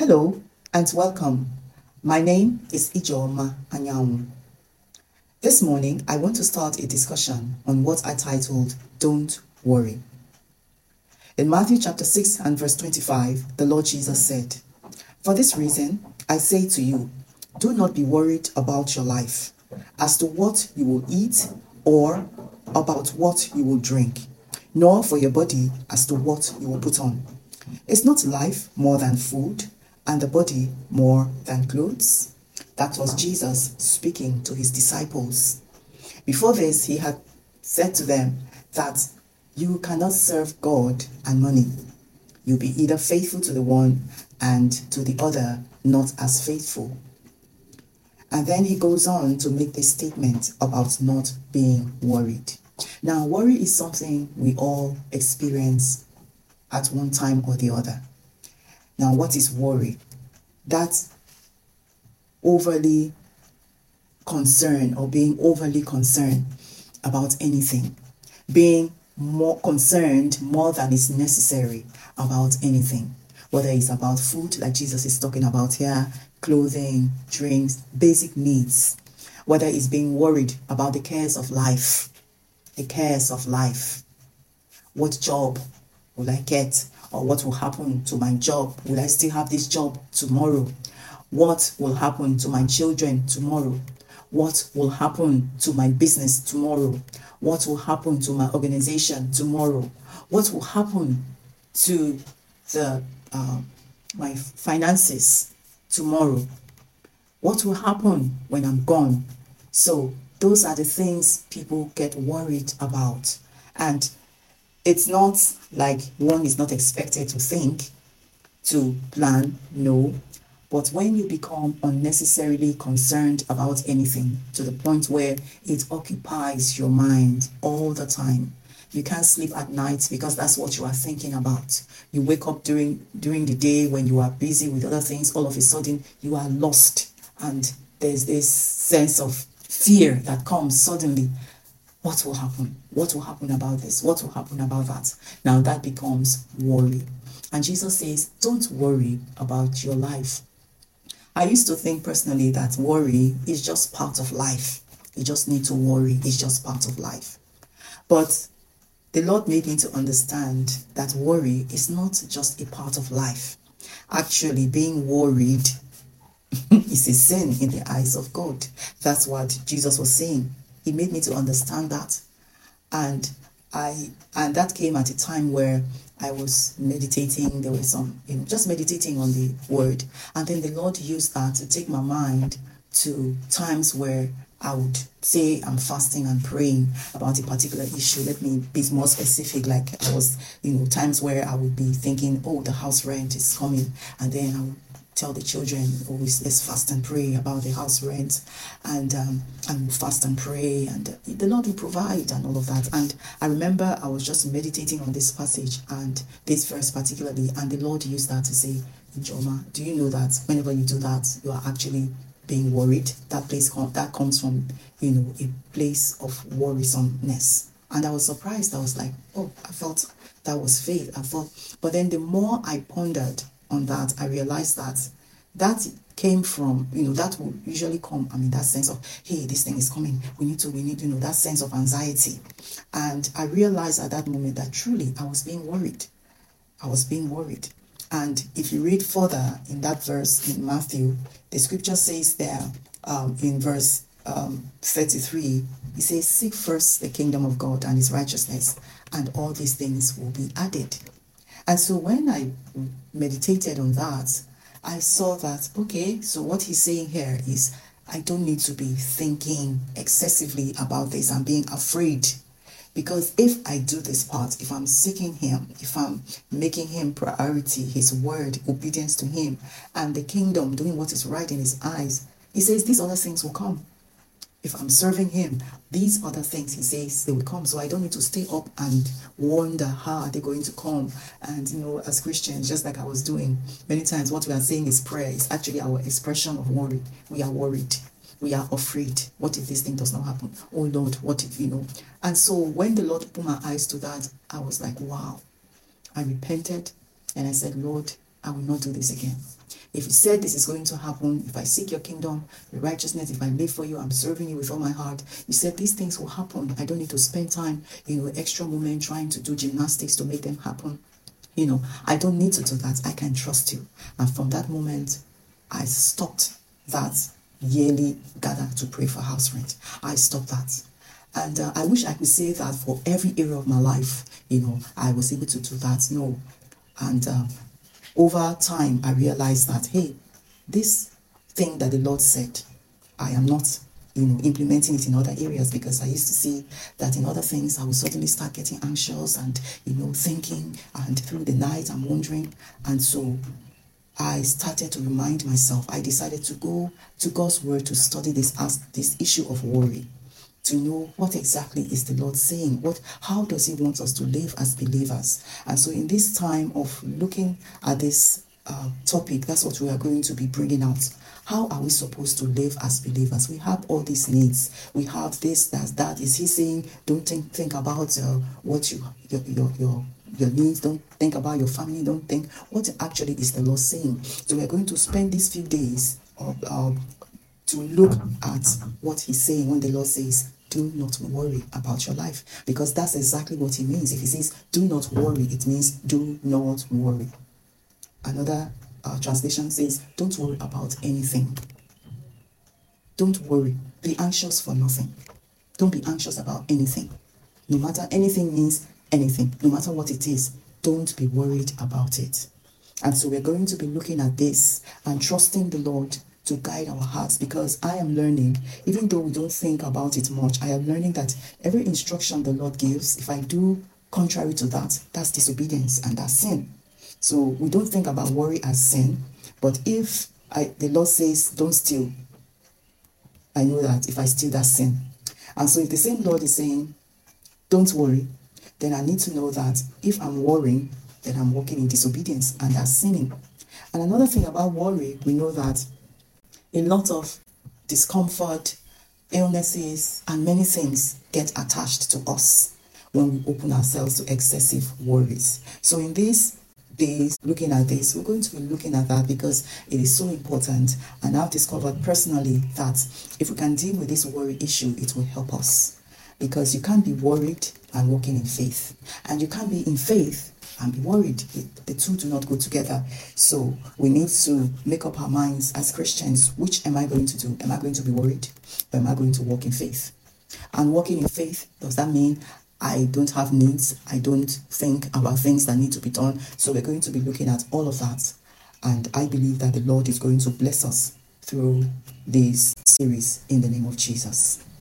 Hello and welcome. My name is Ijeoma Anyanwu. This morning, I want to start a discussion on what I titled, Don't Worry. In Matthew chapter 6 and verse 25, the Lord Jesus said, "For this reason, I say to you, do not be worried about your life, as to what you will eat or about what you will drink, nor for your body as to what you will put on. Is not life more than food, and the body more than clothes?" That was Jesus speaking to his disciples. Before this, he had said to them that you cannot serve God and money. You'll be either faithful to the one and to the other not as faithful. And then he goes on to make this statement about not being worried. Now, worry is something we all experience at one time or the other. Now, what is worry? That's overly concerned or being overly concerned about anything. Being more concerned more than is necessary about anything. Whether it's about food, like Jesus is talking about here, clothing, drinks, basic needs. Whether it's being worried about the cares of life. The cares of life. What job will I get? Or what will happen to my job? Will I still have this job tomorrow? What will happen to my children tomorrow? What will happen to my business tomorrow? What will happen to my organization tomorrow? What will happen to my finances tomorrow? What will happen when I'm gone? So those are the things people get worried about. And it's not like one is not expected to think, to plan, no. But when you become unnecessarily concerned about anything to the point where it occupies your mind all the time, you can't sleep at night because that's what you are thinking about. You wake up during the day when you are busy with other things, all of a sudden you are lost. And there's this sense of fear that comes suddenly. What will happen? What will happen about this? What will happen about that? Now that becomes worry. And Jesus says, don't worry about your life. I used to think personally that worry is just part of life. You just need to worry. It's just part of life. But the Lord made me to understand that worry is not just a part of life. Actually, being worried is a sin in the eyes of God. That's what Jesus was saying. He made me to understand that. And that came at a time where I was meditating. There was some, just meditating on the word. And then the Lord used that to take my mind to times where I would say I'm fasting and praying about a particular issue. Let me be more specific. Like I was, times where I would be thinking, oh, the house rent is coming. And then I would tell the children, always let's fast and pray about the house rent, and fast and pray, and the Lord will provide and all of that. And I remember I was just meditating on this passage and this verse particularly, and the Lord used that to say, Ijeoma, do you know that whenever you do that, you are actually being worried? That comes from a place of worrisomeness. And I was surprised. I was like, oh, I felt that was faith. But then the more I pondered on that, I realized that came from, that will usually come, that sense of, hey, this thing is coming. We need, that sense of anxiety. And I realized at that moment that truly I was being worried. And if you read further in that verse in Matthew, the scripture says there in verse 33, it says, seek first the kingdom of God and his righteousness, and all these things will be added. And so when I meditated on that, I saw that, okay, so what he's saying here is I don't need to be thinking excessively about this and being afraid. Because if I do this part, if I'm seeking him, if I'm making him priority, his word, obedience to him, and the kingdom, doing what is right in his eyes, he says these other things will come. If I'm serving him, these other things, he says, they will come. So I don't need to stay up and wonder how are they going to come. And, as Christians, just like I was doing, many times what we are saying is prayer. It's actually our expression of worry. We are worried. We are afraid. What if this thing does not happen? Oh, Lord, what if, And so when the Lord opened my eyes to that, I was like, wow. I repented and I said, Lord, I will not do this again. If you said this is going to happen, if I seek your kingdom, your righteousness, if I live for you, I'm serving you with all my heart. You said these things will happen. I don't need to spend time, extra moment trying to do gymnastics to make them happen. I don't need to do that. I can trust you. And from that moment, I stopped that yearly gather to pray for house rent. I stopped that. And I wish I could say that for every area of my life, I was able to do that. No. And over time, I realized that, hey, this thing that the Lord said, I am not, implementing it in other areas, because I used to see that in other things, I would suddenly start getting anxious and, thinking, and through the night, I'm wondering. And so I started to remind myself, I decided to go to God's word to study this issue of worry, to know what exactly is the Lord saying, how does he want us to live as believers. And so in this time of looking at this topic, that's what we are going to be bringing out. How are we supposed to live as believers? We have all these needs. We have this, that. Is he saying, don't think about what your needs, don't think about your family, don't think, what actually is the Lord saying? So we're going to spend these few days to look at what he's saying when the Lord says, do not worry about your life, because that's exactly what he means. If he says, do not worry, it means do not worry. Another translation says, don't worry about anything. Don't worry. Be anxious for nothing. Don't be anxious about anything. No matter, anything means anything. No matter what it is, don't be worried about it. And so we're going to be looking at this and trusting the Lord to guide our hearts, because I am learning, even though we don't think about it much, I am learning that every instruction the Lord gives, if I do contrary to that, that's disobedience and that's sin. So we don't think about worry as sin, but if the Lord says, don't steal, I know that if I steal, that's sin. And so if the same Lord is saying, don't worry, then I need to know that if I'm worrying, then I'm walking in disobedience and that's sinning. And another thing about worry, we know that a lot of discomfort, illnesses, and many things get attached to us when we open ourselves to excessive worries. So in these days, looking at this, we're going to be looking at that because it is so important. And I've discovered personally that if we can deal with this worry issue, it will help us. Because you can't be worried and walking in faith. And you can't be in faith and be worried. The two do not go together. So we need to make up our minds as Christians, which am I going to do? Am I going to be worried? Or am I going to walk in faith? And walking in faith, does that mean I don't have needs? I don't think about things that need to be done? So we're going to be looking at all of that. And I believe that the Lord is going to bless us through this series in the name of Jesus.